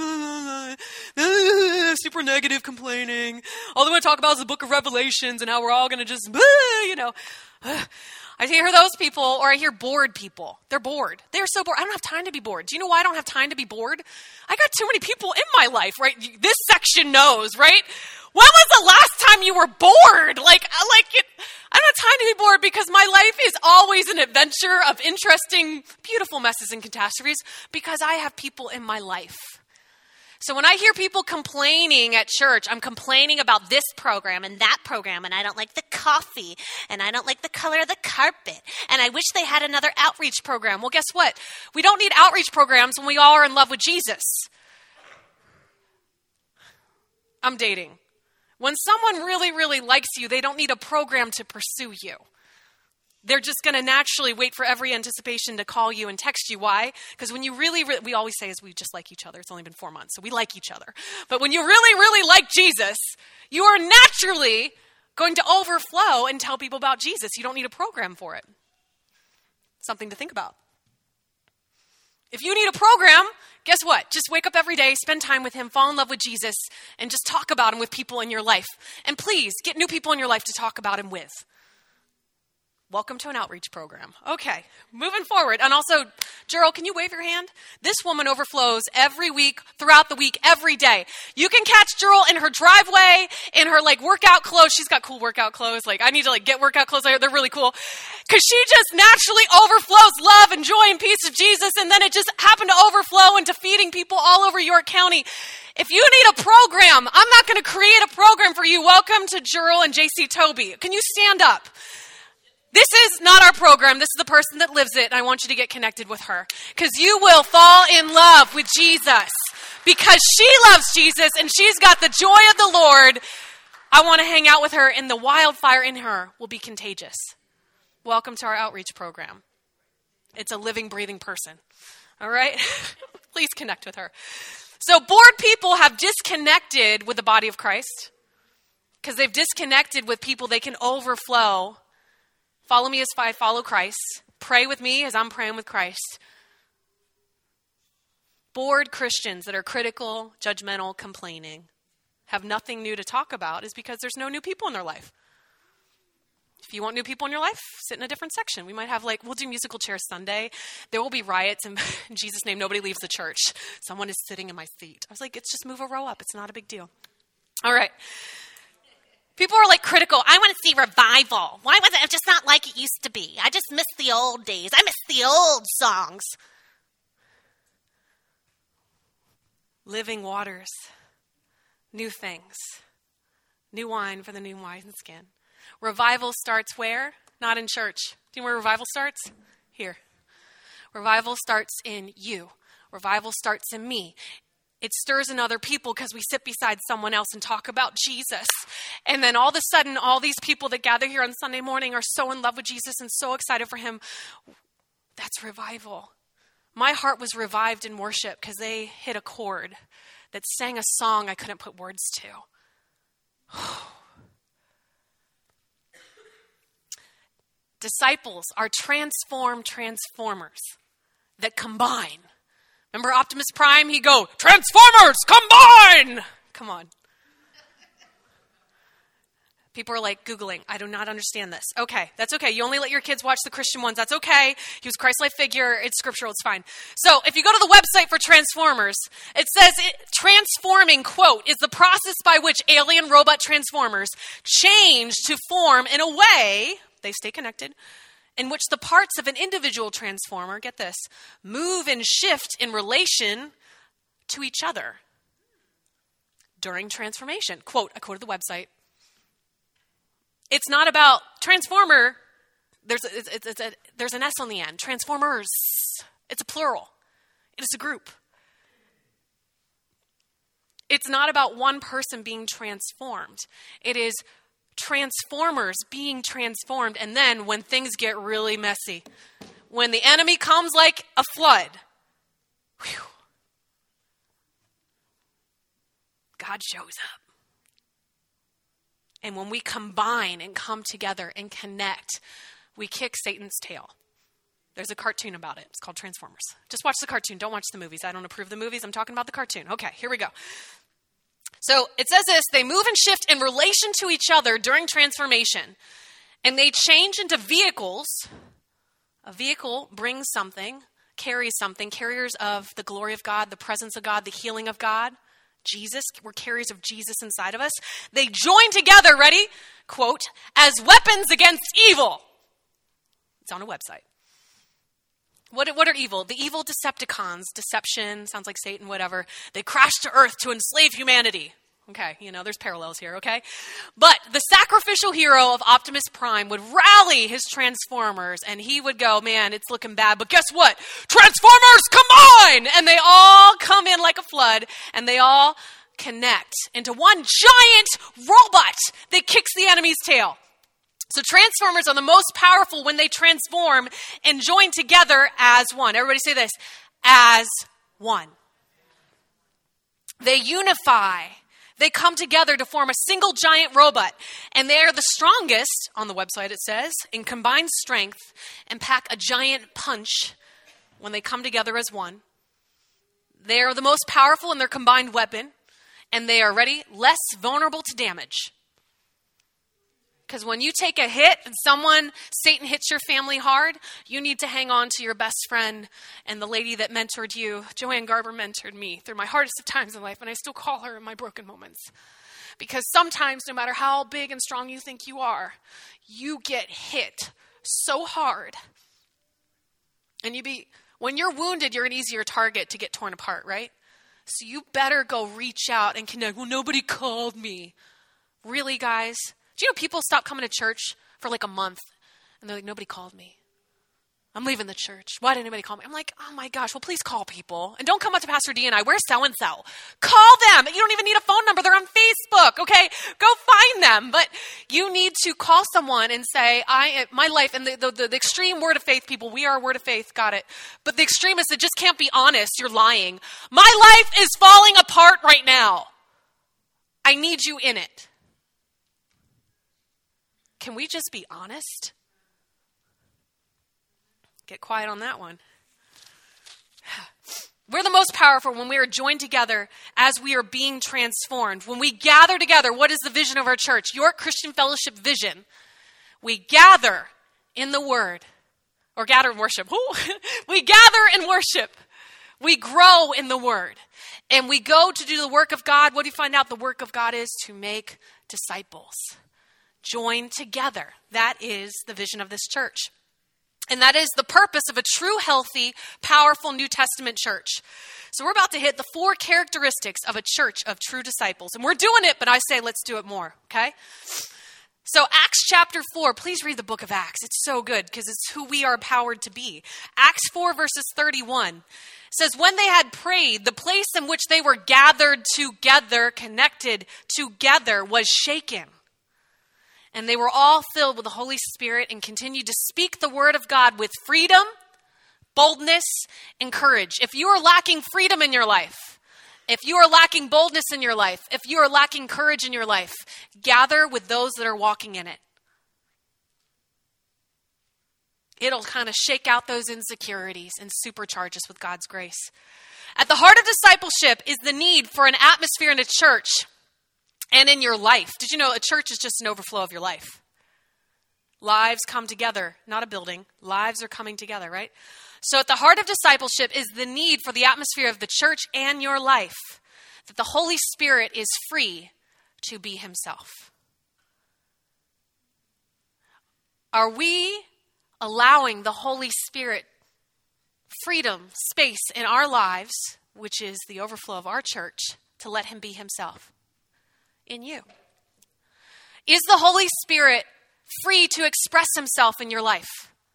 Super negative complaining. All they want to talk about is the book of Revelations and how we're all going to just, I hear those people, or I hear bored people. They're bored. They're so bored. I don't have time to be bored. Do you know why I don't have time to be bored? I got too many people in my life, right? This section knows, right? When was the last time you were bored? I don't have time to be bored because my life is always an adventure of interesting, beautiful messes and catastrophes because I have people in my life. So when I hear people complaining at church, I'm complaining about this program and that program, and I don't like the coffee, and I don't like the color of the carpet, and I wish they had another outreach program. Well, guess what? We don't need outreach programs when we all are in love with Jesus. I'm dating. When someone really, really likes you, they don't need a program to pursue you. They're just going to naturally wait for every anticipation to call you and text you. Why? Because when you really, we always say is we just like each other. It's only been 4 months, so we like each other. But when you really, really like Jesus, you are naturally going to overflow and tell people about Jesus. You don't need a program for it. Something to think about. If you need a program, guess what? Just wake up every day, spend time with him, fall in love with Jesus, and just talk about him with people in your life. And please, get new people in your life to talk about him with. Welcome to an outreach program. Okay, moving forward. And also, Gerald, can you wave your hand? This woman overflows every week, throughout the week, every day. You can catch Gerald in her driveway, in her workout clothes. She's got cool workout clothes. I need to get workout clothes. They're really cool. Because she just naturally overflows love and joy and peace of Jesus. And then it just happened to overflow into feeding people all over York County. If you need a program, I'm not going to create a program for you. Welcome to Gerald and JC Toby. Can you stand up? This is not our program. This is the person that lives it, and I want you to get connected with her. Because you will fall in love with Jesus. Because she loves Jesus, and she's got the joy of the Lord. I want to hang out with her, and the wildfire in her will be contagious. Welcome to our outreach program. It's a living, breathing person. All right? Please connect with her. So bored people have disconnected with the body of Christ because they've disconnected with people they can overflow. Follow me as I follow Christ. Pray with me as I'm praying with Christ. Bored Christians that are critical, judgmental, complaining, have nothing new to talk about is because there's no new people in their life. If you want new people in your life, sit in a different section. We might have we'll do musical chairs Sunday. There will be riots and in Jesus' name, nobody leaves the church. Someone is sitting in my seat. I was it's just move a row up. It's not a big deal. All right. People are critical. I want to see revival. Why was it just not like it used to be? I just miss the old days. I miss the old songs. Living waters. New things. New wine for the new wineskin. Revival starts where? Not in church. Do you know where revival starts? Here. Revival starts in you. Revival starts in me. It stirs in other people because we sit beside someone else and talk about Jesus. And then all of a sudden, all these people that gather here on Sunday morning are so in love with Jesus and so excited for him. That's revival. My heart was revived in worship because they hit a chord that sang a song I couldn't put words to. Disciples are transformed transformers that combine. Remember Optimus Prime? He'd go, Transformers, combine! Come on. People are Googling, I do not understand this. Okay, that's okay. You only let your kids watch the Christian ones. That's okay. He was a Christ-like figure. It's scriptural. It's fine. So if you go to the website for Transformers, it says transforming, quote, is the process by which alien robot transformers change to form in a way, they stay connected, in which the parts of an individual transformer, get this, move and shift in relation to each other during transformation. Quote, I quoted the website. It's not about transformer. There's an S on the end. Transformers. It's a plural. It is a group. It's not about one person being transformed. It is transformers being transformed. And then when things get really messy, when the enemy comes like a flood, God shows up. And when we combine and come together and connect, we kick Satan's tail. There's a cartoon about it. It's called Transformers. Just watch the cartoon. Don't watch the movies. I don't approve the movies. I'm talking about the cartoon. Okay, here we go. So it says this, they move and shift in relation to each other during transformation. And they change into vehicles. A vehicle brings something, carries something, carriers of the glory of God, the presence of God, the healing of God. Jesus, we're carriers of Jesus inside of us. They join together, ready? Quote, as weapons against evil. It's on a website. What are evil? The evil Decepticons, deception, sounds like Satan, whatever. They crash to earth to enslave humanity. Okay, there's parallels here, okay? But the sacrificial hero of Optimus Prime would rally his Transformers, and he would go, man, it's looking bad, but guess what? Transformers, come on! And they all come in like a flood, and they all connect into one giant robot that kicks the enemy's tail. So Transformers are the most powerful when they transform and join together as one. Everybody say this, as one. They unify. They come together to form a single giant robot. And they are the strongest, on the website it says, in combined strength and pack a giant punch when they come together as one. They are the most powerful in their combined weapon. And they are, ready, less vulnerable to damage. Because when you take a hit and Satan hits your family hard, you need to hang on to your best friend and the lady that mentored you. Joanne Garber mentored me through my hardest of times in life, and I still call her in my broken moments. Because sometimes, no matter how big and strong you think you are, you get hit so hard. And when you're wounded, you're an easier target to get torn apart, right? So you better go reach out and connect. Well, nobody called me. Really, guys? Do you know people stop coming to church for like a month and they're like, nobody called me. I'm leaving the church. Why didn't anybody call me? I'm like, oh my gosh, well, please call people. And don't come up to Pastor D and I. Where's so-and-so? Call them. You don't even need a phone number. They're on Facebook, okay? Go find them. But you need to call someone and say, my life, and the extreme word of faith people, we are a word of faith, got it. But the extremists that just can't be honest, you're lying. My life is falling apart right now. I need you in it. Can we just be honest? Get quiet on that one. We're the most powerful when we are joined together as we are being transformed. When we gather together, what is the vision of our church? York Christian Fellowship vision. We gather in the Word. Or gather in worship. We gather in worship. We grow in the Word. And we go to do the work of God. What do you find out the work of God is? To make disciples. Join together. That is the vision of this church. And that is the purpose of a true, healthy, powerful New Testament church. So we're about to hit the 4 characteristics of a church of true disciples. And we're doing it, but I say let's do it more, okay? So Acts chapter 4, please read the book of Acts. It's so good because it's who we are empowered to be. Acts 4 verses 31 says, when they had prayed, the place in which they were gathered together, connected together, was shaken. And they were all filled with the Holy Spirit and continued to speak the word of God with freedom, boldness, and courage. If you are lacking freedom in your life, if you are lacking boldness in your life, if you are lacking courage in your life, gather with those that are walking in it. It'll kind of shake out those insecurities and supercharge us with God's grace. At the heart of discipleship is the need for an atmosphere in a church and in your life. Did you know a church is just an overflow of your life? Lives come together, not a building. Lives are coming together, right? So at the heart of discipleship is the need for the atmosphere of the church and your life, that the Holy Spirit is free to be himself. Are we allowing the Holy Spirit freedom, space in our lives, which is the overflow of our church, to let him be himself? In you? Is the Holy Spirit free to express himself in your life?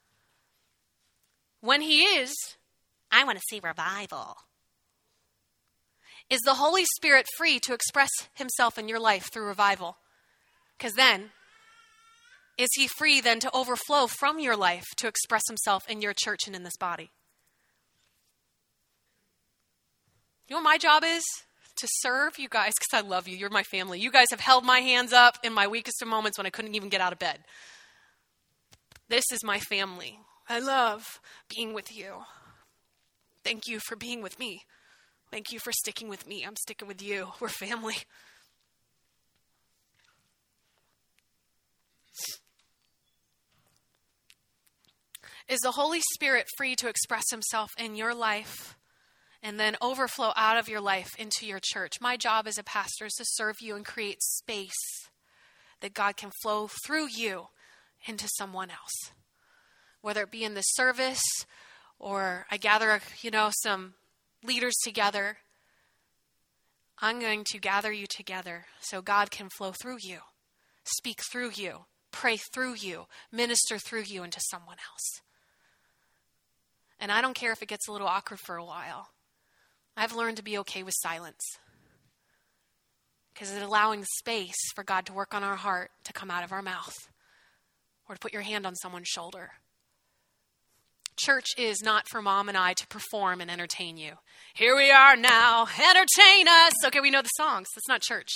When he is, I want to see revival. Is the Holy Spirit free to express himself in your life through revival? Because then, is he free then to overflow from your life to express himself in your church and in this body? You know what my job is? To serve you guys, because I love you. You're my family. You guys have held my hands up in my weakest of moments when I couldn't even get out of bed. This is my family. I love being with you. Thank you for being with me. Thank you for sticking with me. I'm sticking with you. We're family. Is the Holy Spirit free to express himself in your life and then overflow out of your life into your church? My job as a pastor is to serve you and create space that God can flow through you into someone else. Whether it be in this service or I gather, some leaders together. I'm going to gather you together so God can flow through you, speak through you, pray through you, minister through you into someone else. And I don't care if it gets a little awkward for a while. I've learned to be okay with silence. Because it's allowing space for God to work on our heart, to come out of our mouth, or to put your hand on someone's shoulder. Church is not for mom and I to perform and entertain you. Here we are now, entertain us. Okay, we know the songs. That's not church.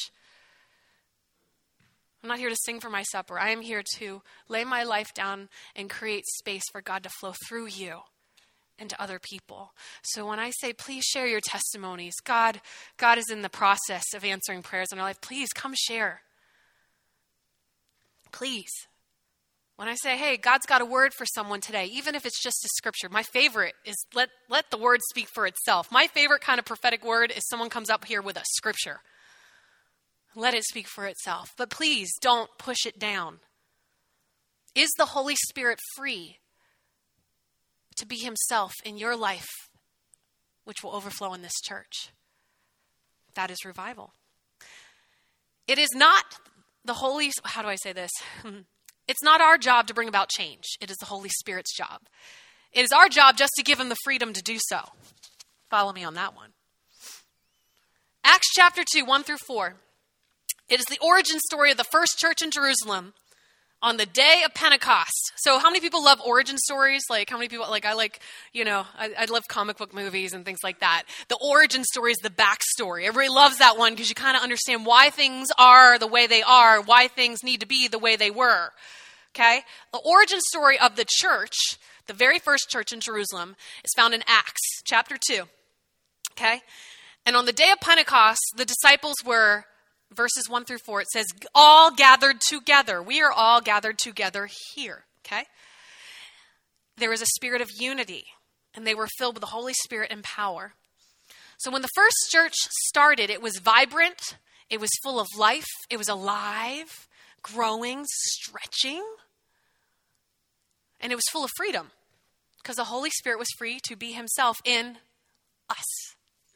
I'm not here to sing for my supper. I am here to lay my life down and create space for God to flow through you and to other people. So when I say, please share your testimonies, God is in the process of answering prayers in our life. Please come share. please, when I say, hey, God's got a word for someone today, even if it's just a scripture, my favorite is let the word speak for itself. My favorite kind of prophetic word is someone comes up here with a scripture. Let it speak for itself. But please don't push it down. Is the Holy Spirit free to be himself in your life, which will overflow in this church? That is revival. It is not the Holy, how do I say this? It's not our job to bring about change. It is the Holy Spirit's job. It is our job just to give him the freedom to do so. Follow me on that one. Acts chapter 2, 1 through 4. It is the origin story of the first church in Jerusalem on the day of Pentecost. So how many people love origin stories? Like how many people, I love comic book movies and things like that. The origin story is the backstory. Everybody loves that one because you kind of understand why things are the way they are, why things need to be the way they were. Okay? The origin story of the church, the very first church in Jerusalem, is found in Acts chapter 2. Okay? And on the day of Pentecost, the disciples were, verses 1 through 4, it says, all gathered together. We are all gathered together here, okay? There was a spirit of unity, and they were filled with the Holy Spirit and power. So when the first church started, it was vibrant, it was full of life, it was alive, growing, stretching, and it was full of freedom, because the Holy Spirit was free to be himself in us.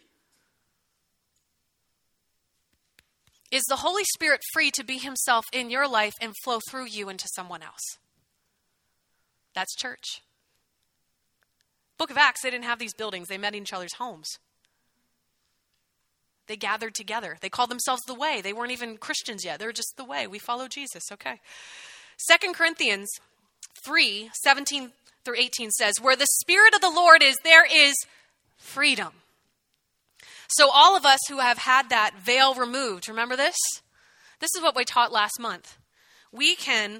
Is the Holy Spirit free to be himself in your life and flow through you into someone else? That's church. Book of Acts, they didn't have these buildings. They met in each other's homes. They gathered together. They called themselves the Way. They weren't even Christians yet. They were just the Way. We follow Jesus, okay. 2 Corinthians 3, 17 through 18 says, where the Spirit of the Lord is, there is freedom. So all of us who have had that veil removed, remember this? This is what we taught last month. We can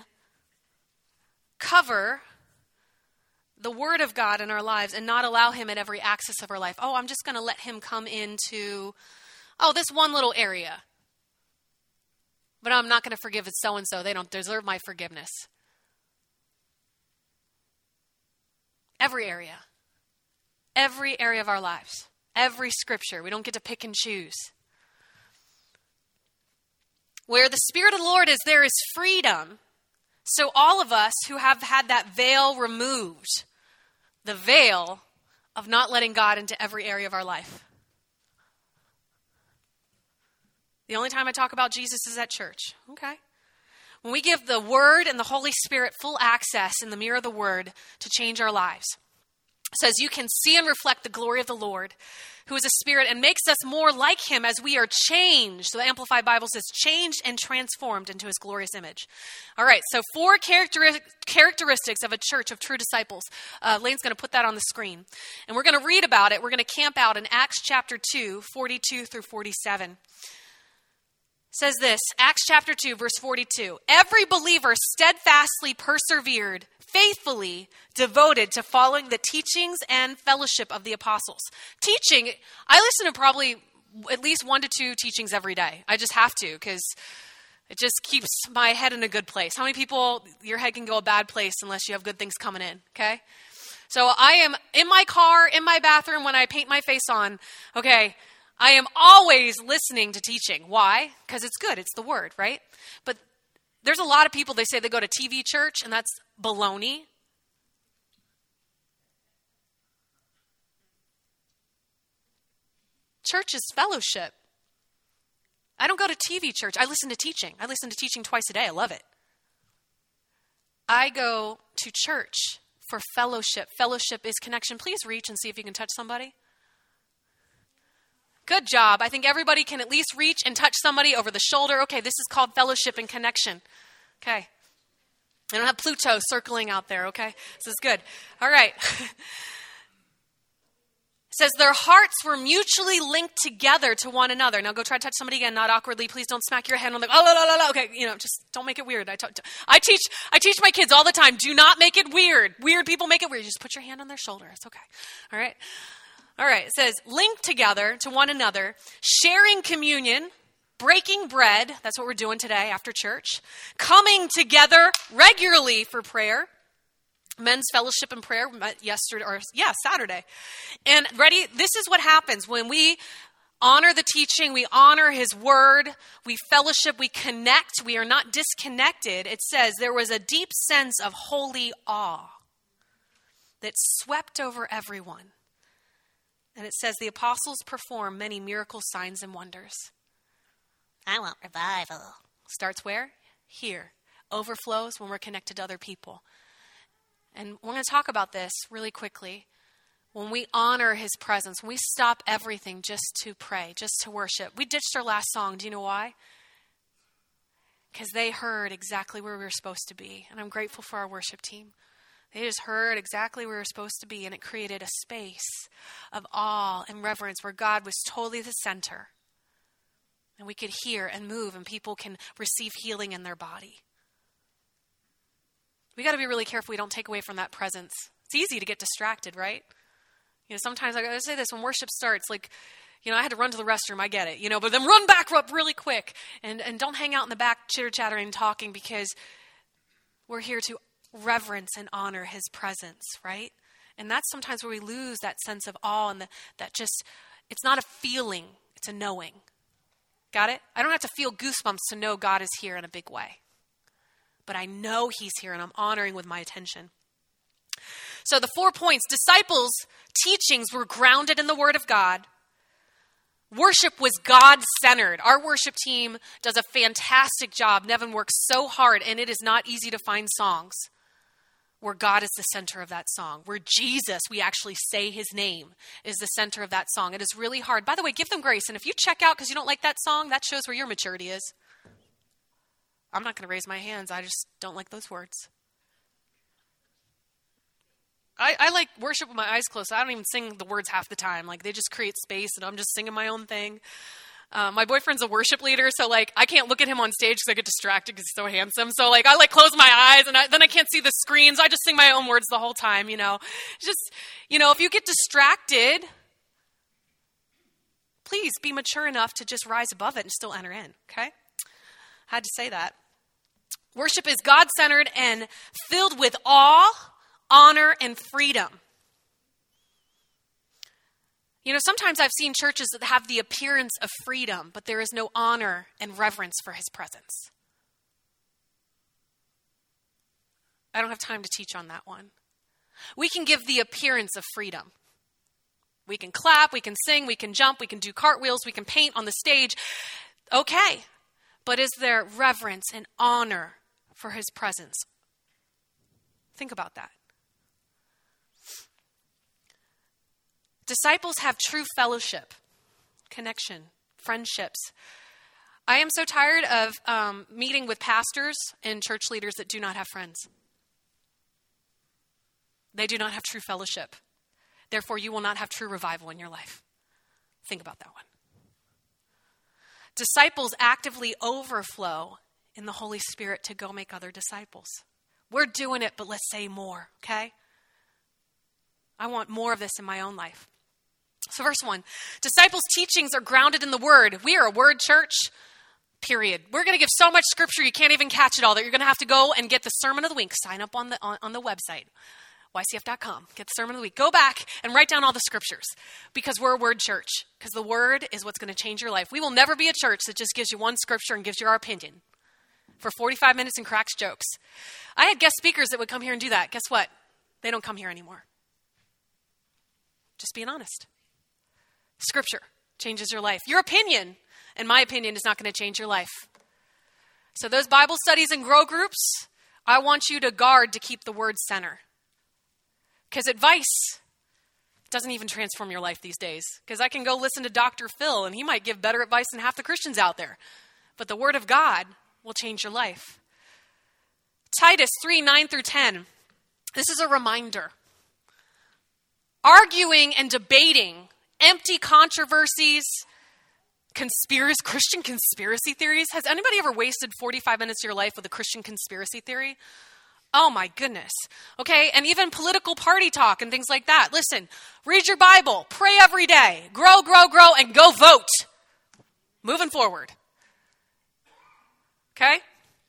cover the Word of God in our lives and not allow him at every axis of our life. Oh, I'm just going to let him come into, this one little area. But I'm not going to forgive so-and-so. They don't deserve my forgiveness. Every area of our lives. Every scripture. We don't get to pick and choose. Where the Spirit of the Lord is, there is freedom. So all of us who have had that veil removed, the veil of not letting God into every area of our life. The only time I talk about Jesus is at church. Okay. When we give the Word and the Holy Spirit full access in the mirror of the Word to change our lives. It says you can see and reflect the glory of the Lord, who is a spirit and makes us more like him as we are changed. So the Amplified Bible says changed and transformed into his glorious image. All right, so 4 characteristics of a church of true disciples. Lane's going to put that on the screen. And we're going to read about it. We're going to camp out in Acts chapter 2, 42 through 47. It says this, Acts chapter 2, verse 42. Every believer steadfastly persevered, faithfully devoted to following the teachings and fellowship of the apostles. Teaching, I listen to probably at least 1 to 2 teachings every day. I just have to because it just keeps my head in a good place. How many people, your head can go a bad place unless you have good things coming in, okay? So I am in my car, in my bathroom when I paint my face on, okay, I am always listening to teaching. Why? Because it's good. It's the Word, right? But there's a lot of people, they say they go to TV church, and that's baloney. Church is fellowship. I don't go to TV church. I listen to teaching. I listen to teaching twice a day. I love it. I go to church for fellowship. Fellowship is connection. Please reach and see if you can touch somebody. Good job. I think everybody can at least reach and touch somebody over the shoulder. Okay, this is called fellowship and connection. Okay. I don't have Pluto circling out there, okay? This is good. All right. It says their hearts were mutually linked together to one another. Now go try to touch somebody again, not awkwardly. Please don't smack your head on the, okay, just don't make it weird. I teach my kids all the time, do not make it weird. Weird people make it weird. Just put your hand on their shoulder. It's okay. All right. All right, it says, linked together to one another, sharing communion. breaking bread, that's what we're doing today after church, coming together regularly for prayer, men's fellowship and prayer Saturday. And ready, this is what happens when we honor the teaching, we honor his word, we fellowship, we connect, we are not disconnected. It says there was a deep sense of holy awe that swept over everyone. And it says the apostles performed many miracle signs and wonders. I want revival. Starts where? Here. Overflows when we're connected to other people. And we're going to talk about this really quickly. When we honor his presence, when we stop everything just to pray, just to worship. We ditched our last song. Do you know why? Because they heard exactly where we were supposed to be. And I'm grateful for our worship team. They just heard exactly where we were supposed to be. And it created a space of awe and reverence where God was totally the center. And we could hear and move and people can receive healing in their body. We got to be really careful we don't take away from that presence. It's easy to get distracted, right? Sometimes I gotta say this, when worship starts, I had to run to the restroom, I get it, but then run back up really quick and don't hang out in the back chitter-chattering and talking because we're here to reverence and honor his presence, right? And that's sometimes where we lose that sense of awe and it's not a feeling, it's a knowing. Got it? I don't have to feel goosebumps to know God is here in a big way. But I know he's here and I'm honoring with my attention. So the 4 points, disciples' teachings were grounded in the word of God. Worship was God-centered. Our worship team does a fantastic job. Nevin works so hard, and it is not easy to find songs where God is the center of that song, where Jesus, we actually say his name, is the center of that song. It is really hard. By the way, give them grace. And if you check out because you don't like that song, that shows where your maturity is. I'm not going to raise my hands. I just don't like those words. I like worship with my eyes closed. I don't even sing the words half the time. They just create space and I'm just singing my own thing. My boyfriend's a worship leader, so I can't look at him on stage because I get distracted because he's so handsome. So I close my eyes and then I can't see the screens. I just sing my own words the whole time, Just, if you get distracted, please be mature enough to just rise above it and still enter in, okay? Had to say that. Worship is God-centered and filled with awe, honor, and freedom. Sometimes I've seen churches that have the appearance of freedom, but there is no honor and reverence for his presence. I don't have time to teach on that one. We can give the appearance of freedom. We can clap, we can sing, we can jump, we can do cartwheels, we can paint on the stage. Okay, but is there reverence and honor for his presence? Think about that. Disciples have true fellowship, connection, friendships. I am so tired of meeting with pastors and church leaders that do not have friends. They do not have true fellowship. Therefore, you will not have true revival in your life. Think about that one. Disciples actively overflow in the Holy Spirit to go make other disciples. We're doing it, but let's say more, okay? I want more of this in my own life. So verse 1, disciples' teachings are grounded in the word. We are a word church, period. We're going to give so much scripture you can't even catch it all that you're going to have to go and get the Sermon of the Week. Sign up on the website, ycf.com. Get the Sermon of the Week. Go back and write down all the scriptures because we're a word church, because the word is what's going to change your life. We will never be a church that just gives you one scripture and gives you our opinion for 45 minutes and cracks jokes. I had guest speakers that would come here and do that. Guess what? They don't come here anymore. Just being honest. Scripture changes your life. Your opinion, in my opinion, is not going to change your life. So those Bible studies and grow groups, I want you to guard to keep the word center. Because advice doesn't even transform your life these days. Because I can go listen to Dr. Phil and he might give better advice than half the Christians out there. But the word of God will change your life. Titus 3:9-10. This is a reminder. Arguing and debating, empty controversies, Christian conspiracy theories. Has anybody ever wasted 45 minutes of your life with a Christian conspiracy theory? Oh my goodness. Okay, and even political party talk and things like that. Listen, read your Bible, pray every day, grow, and go vote. Moving forward. Okay?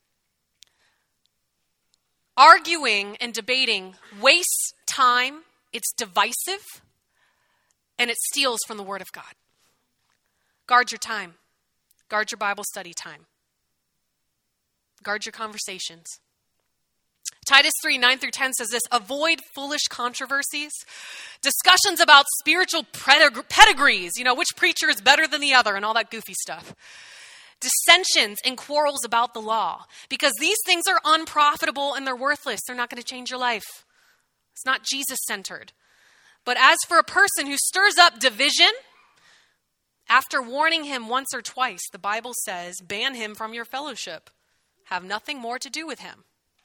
Arguing and debating wastes time, it's divisive, and it steals from the Word of God. Guard your time. Guard your Bible study time. Guard your conversations. Titus 3, 9 through 10 says this: avoid foolish controversies, discussions about spiritual pedigrees, which preacher is better than the other and all that goofy stuff. Dissensions and quarrels about the law, because these things are unprofitable and they're worthless. They're not going to change your life. It's not Jesus-centered. But as for a person who stirs up division, after warning him once or twice, the Bible says, ban him from your fellowship. Have nothing more to do with him.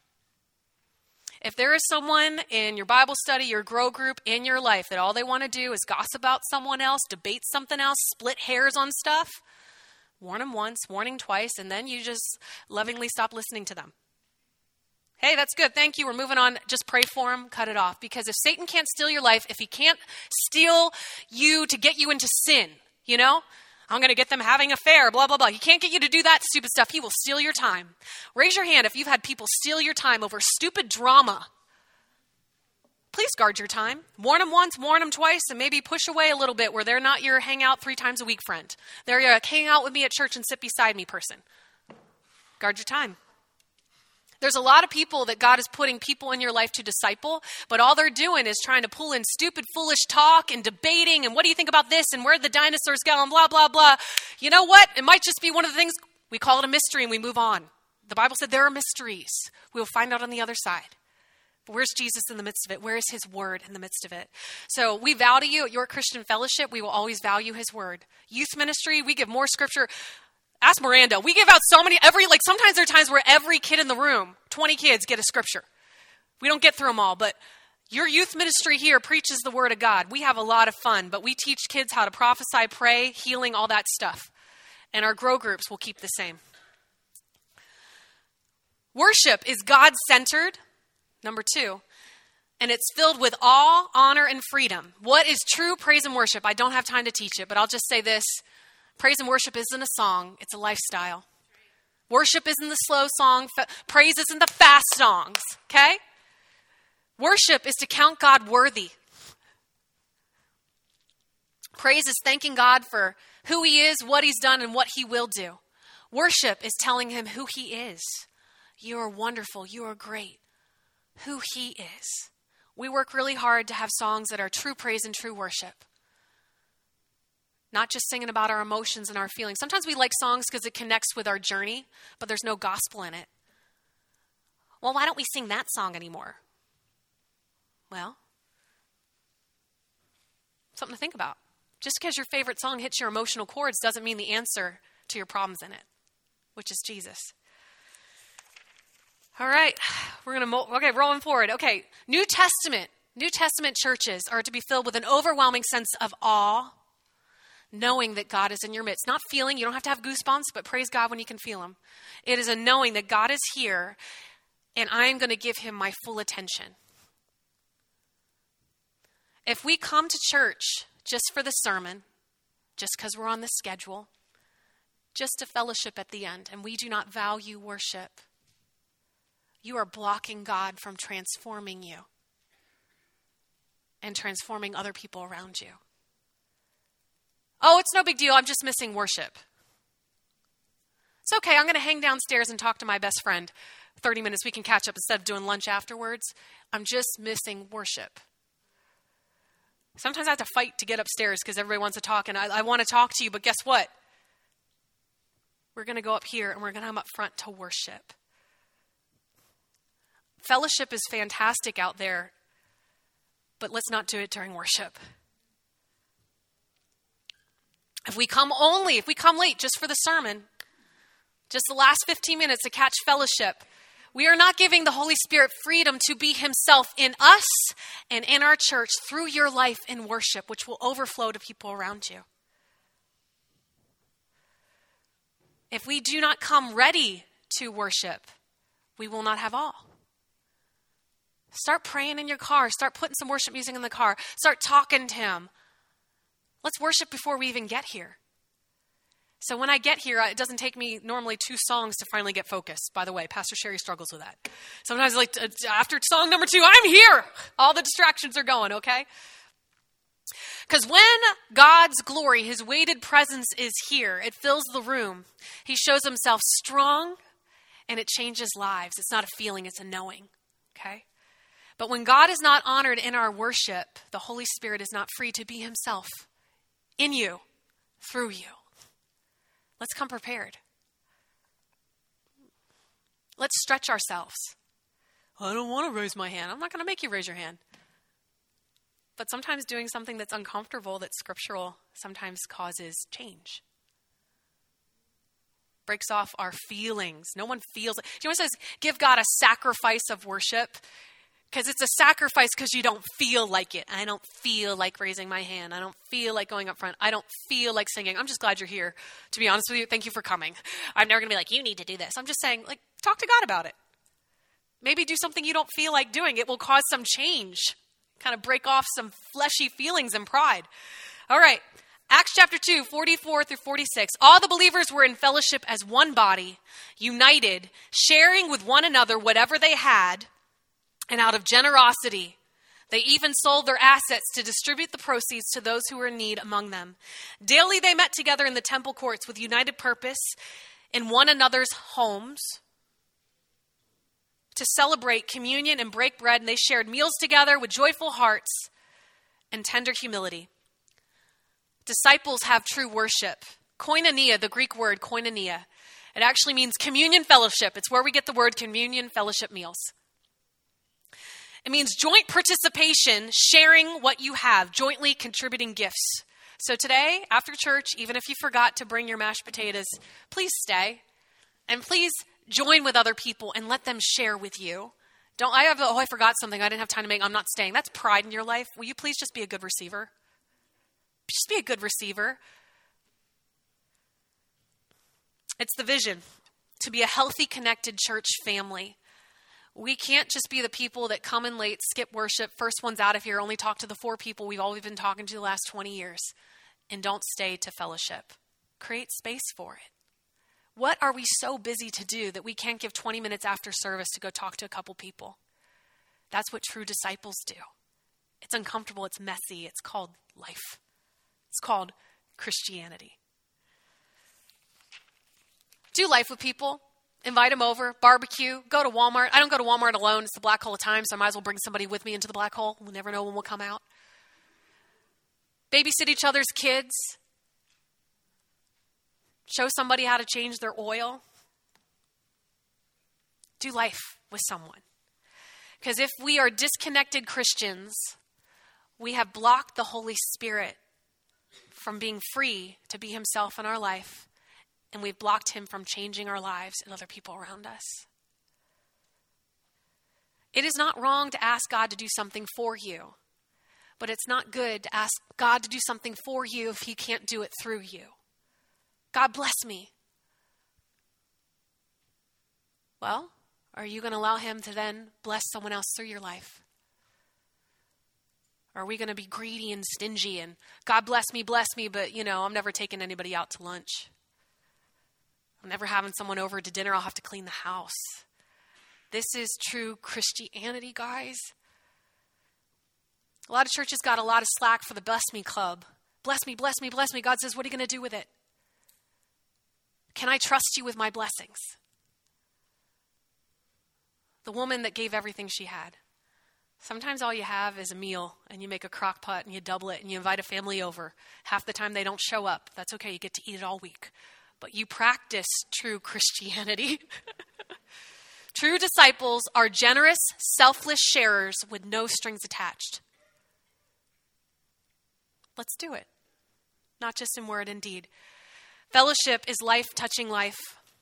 If there is someone in your Bible study, your grow group, in your life that all they want to do is gossip about someone else, debate something else, split hairs on stuff, warn them once, warning twice, and then you just lovingly stop listening to them. Hey, that's good. Thank you. We're moving on. Just pray for him. Cut it off. Because if Satan can't steal your life, if he can't steal you to get you into sin, I'm going to get them having an affair, blah, blah, blah. He can't get you to do that stupid stuff. He will steal your time. Raise your hand if you've had people steal your time over stupid drama. Please guard your time. Warn them once, warn them twice, and maybe push away a little bit where they're not your hang out 3 times a week friend. They're your hang out with me at church and sit beside me person. Guard your time. There's a lot of people that God is putting people in your life to disciple, but all they're doing is trying to pull in stupid, foolish talk and debating, and what do you think about this, and where the dinosaurs go, and blah, blah, blah. You know what? It might just be one of the things, we call it a mystery and we move on. The Bible said there are mysteries. We will find out on the other side. But where's Jesus in the midst of it? Where is his word in the midst of it? So we value at York Christian Fellowship. We will always value his word. Youth ministry, we give more scripture. Ask Miranda. We give out so many, sometimes there are times where every kid in the room, 20 kids, get a scripture. We don't get through them all, but your youth ministry here preaches the word of God. We have a lot of fun, but we teach kids how to prophesy, pray, healing, all that stuff. And our grow groups will keep the same. Worship is God-centered, number 2, and it's filled with awe, honor, and freedom. What is true praise and worship? I don't have time to teach it, but I'll just say this. Praise and worship isn't a song, it's a lifestyle. Worship isn't the slow song. Praise isn't the fast songs, okay? Worship is to count God worthy. Praise is thanking God for who he is, what he's done, and what he will do. Worship is telling him who he is. You are wonderful. You are great. Who he is. We work really hard to have songs that are true praise and true worship. Not just singing about our emotions and our feelings. Sometimes we like songs because it connects with our journey, but there's no gospel in it. Well, why don't we sing that song anymore? Well, something to think about. Just because your favorite song hits your emotional chords doesn't mean the answer to your problems in it, which is Jesus. All right, we're going to, rolling forward. Okay, New Testament churches are to be filled with an overwhelming sense of awe, knowing that God is in your midst. Not feeling, you don't have to have goosebumps, but praise God when you can feel him. It is a knowing that God is here and I am going to give him my full attention. If we come to church just for the sermon, just because we're on the schedule, just a fellowship at the end, and we do not value worship, you are blocking God from transforming you and transforming other people around you. Oh, it's no big deal. I'm just missing worship. It's okay. I'm going to hang downstairs and talk to my best friend. 30 minutes, we can catch up instead of doing lunch afterwards. I'm just missing worship. Sometimes I have to fight to get upstairs because everybody wants to talk, and I want to talk to you, but guess what? We're going to go up here, and we're going to come up front to worship. Fellowship is fantastic out there, but let's not do it during worship. If we come late just for the sermon, just the last 15 minutes to catch fellowship, we are not giving the Holy Spirit freedom to be himself in us and in our church through your life in worship, which will overflow to people around you. If we do not come ready to worship, we will not have all. Start praying in your car. Start putting some worship music in the car. Start talking to him. Let's worship before we even get here. So when I get here, it doesn't take me normally 2 songs to finally get focused. By the way, Pastor Sherry struggles with that. Sometimes like after song number 2, I'm here. All the distractions are going, okay? Because when God's glory, his weighted presence is here, it fills the room. He shows himself strong and it changes lives. It's not a feeling, it's a knowing, okay? But when God is not honored in our worship, the Holy Spirit is not free to be himself in you, through you. Let's come prepared. Let's stretch ourselves. I don't want to raise my hand. I'm not going to make you raise your hand. But sometimes doing something that's uncomfortable, that's scriptural, sometimes causes change. Breaks off our feelings. No one feels it. You know what it says? Give God a sacrifice of worship. Because it's a sacrifice because you don't feel like it. I don't feel like raising my hand. I don't feel like going up front. I don't feel like singing. I'm just glad you're here. To be honest with you, thank you for coming. I'm never going to be like, you need to do this. I'm just saying, like, talk to God about it. Maybe do something you don't feel like doing. It will cause some change. Kind of break off some fleshy feelings and pride. All right. Acts chapter 2, 44 through 46. All the believers were in fellowship as one body, united, sharing with one another whatever they had. And out of generosity, they even sold their assets to distribute the proceeds to those who were in need among them. Daily they met together in the temple courts with united purpose in one another's homes to celebrate communion and break bread. And they shared meals together with joyful hearts and tender humility. Disciples have true worship. Koinonia, the Greek word koinonia, it actually means communion fellowship. It's where we get the word communion fellowship meals. It means joint participation, sharing what you have, jointly contributing gifts. So today, after church, even if you forgot to bring your mashed potatoes, please stay. And please join with other people and let them share with you. I forgot something. I didn't have time to make. I'm not staying. That's pride in your life. Will you please just be a good receiver? Just be a good receiver. It's the vision to be a healthy, connected church family. We can't just be the people that come in late, skip worship, first ones out of here, only talk to the 4 people we've always been talking to the last 20 years, and don't stay to fellowship. Create space for it. What are we so busy to do that we can't give 20 minutes after service to go talk to a couple people? That's what true disciples do. It's uncomfortable, it's messy, it's called life. It's called Christianity. Do life with people. Invite them over, barbecue, go to Walmart. I don't go to Walmart alone. It's the black hole of time, so I might as well bring somebody with me into the black hole. We'll never know when we'll come out. Babysit each other's kids. Show somebody how to change their oil. Do life with someone. Because if we are disconnected Christians, we have blocked the Holy Spirit from being free to be himself in our life. And we've blocked him from changing our lives and other people around us. It is not wrong to ask God to do something for you. But it's not good to ask God to do something for you if he can't do it through you. God bless me. Well, are you going to allow him to then bless someone else through your life? Or are we going to be greedy and stingy and God bless me, but I'm never taking anybody out to lunch. I'm never having someone over to dinner. I'll have to clean the house. This is true Christianity, guys. A lot of churches got a lot of slack for the Bless Me Club. Bless me, bless me, bless me. God says, what are you going to do with it? Can I trust you with my blessings? The woman that gave everything she had. Sometimes all you have is a meal and you make a crock pot and you double it and you invite a family over. Half the time they don't show up. That's okay. You get to eat it all week. But you practice true Christianity. True disciples are generous, selfless sharers with no strings attached. Let's do it. Not just in word and deed. Fellowship is life touching life.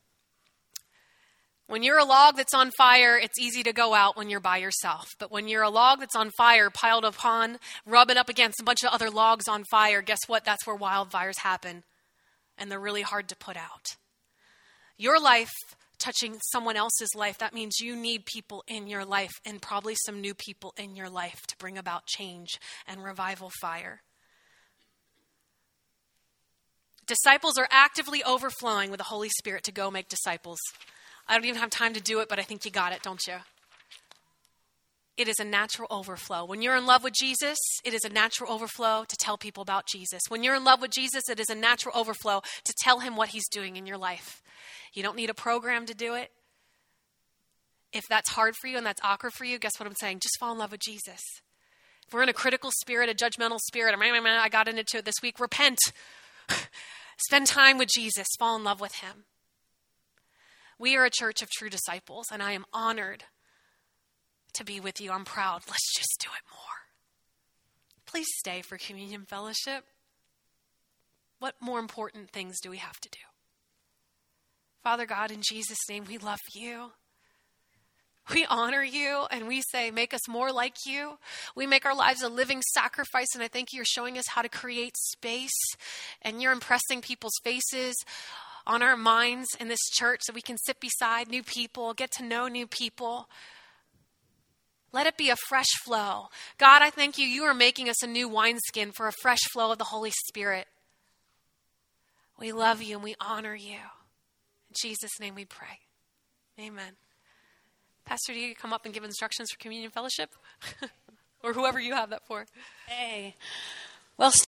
When you're a log that's on fire, it's easy to go out when you're by yourself. But when you're a log that's on fire, piled upon, rubbing up against a bunch of other logs on fire, guess what? That's where wildfires happen. And they're really hard to put out. Your life touching someone else's life, that means you need people in your life and probably some new people in your life to bring about change and revival fire. Disciples are actively overflowing with the Holy Spirit to go make disciples. I don't even have time to do it, but I think you got it, don't you? It is a natural overflow. When you're in love with Jesus, it is a natural overflow to tell people about Jesus. When you're in love with Jesus, it is a natural overflow to tell him what he's doing in your life. You don't need a program to do it. If that's hard for you and that's awkward for you, guess what I'm saying? Just fall in love with Jesus. If we're in a critical spirit, a judgmental spirit, I got into it this week, repent. Spend time with Jesus. Fall in love with him. We are a church of true disciples, and I am honored to be with you. I'm proud. Let's just do it more. Please stay for communion fellowship. What more important things do we have to do? Father God, in Jesus' name, we love you. We honor you, and we say, make us more like you. We make our lives a living sacrifice, and I thank you. You're showing us how to create space, and you're impressing people's faces on our minds in this church so we can sit beside new people, get to know new people. Let it be a fresh flow. God, I thank you. You are making us a new wineskin for a fresh flow of the Holy Spirit. We love you and we honor you. In Jesus' name we pray. Amen. Pastor, do you come up and give instructions for communion fellowship? Or whoever you have that for? Hey. Well,